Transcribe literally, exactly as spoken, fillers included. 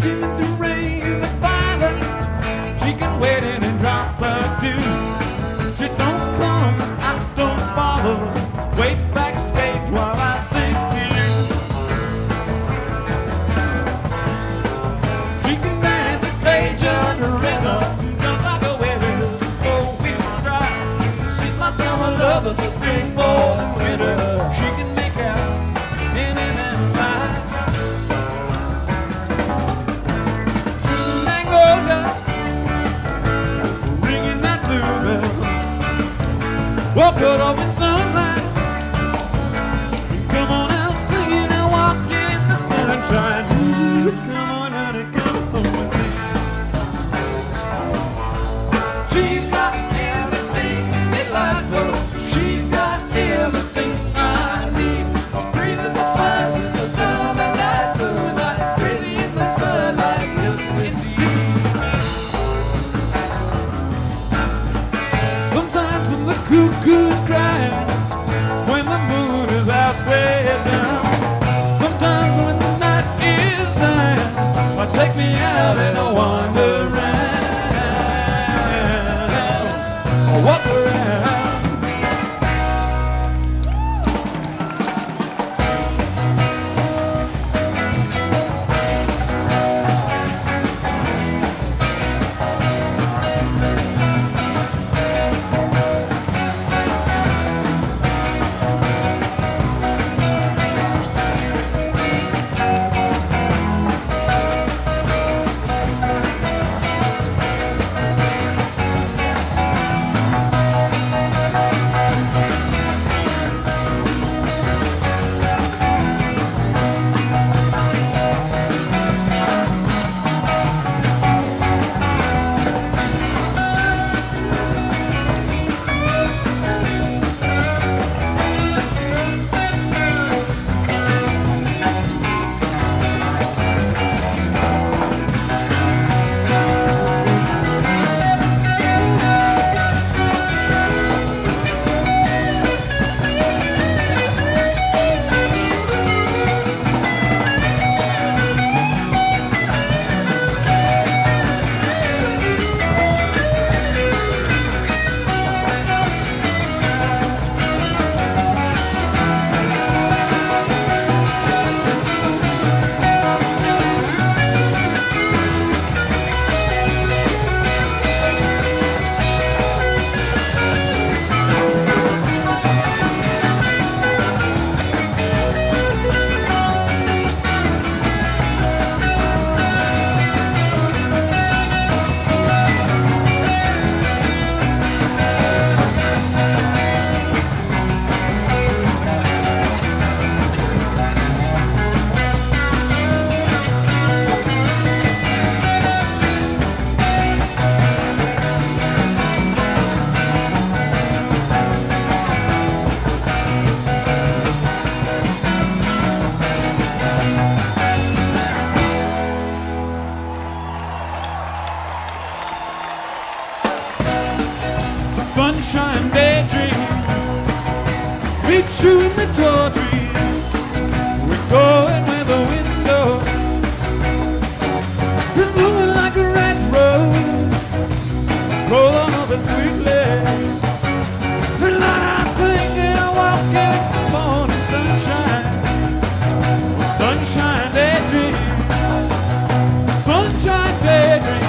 Skimming through rain in the violet, she can wait in and drop a dew. She don't come, I don't bother. Waits backstage while I sing to you. She can dance a Cajun rhythm, jump like a whale, four-wheel drive. She's my summer lover, the spring, fall, and winter. She can make out in and out. Sugar Magnolia, ringing that bluebell. Woke her up in sunlight. Come on out singing and walk in the sunshine. Ooh, come on out and come home with me. She's got everything delightful. She's got everything I need. She's crazy for fun in the summer night, moonlight, crazy in the sunlight, yes indeed. Sometimes when the cuckoo's crying, when the moon is out way down, sometimes when the night is dying, I take me out and I wander around, I walk around. Sunshine daydream, meet you in the tall tree. We're going where the wind goes. It's moving like a red rose. Roll on over sweetly. The night I'm singing, I walk in the morning sunshine. Sunshine daydream, sunshine daydream.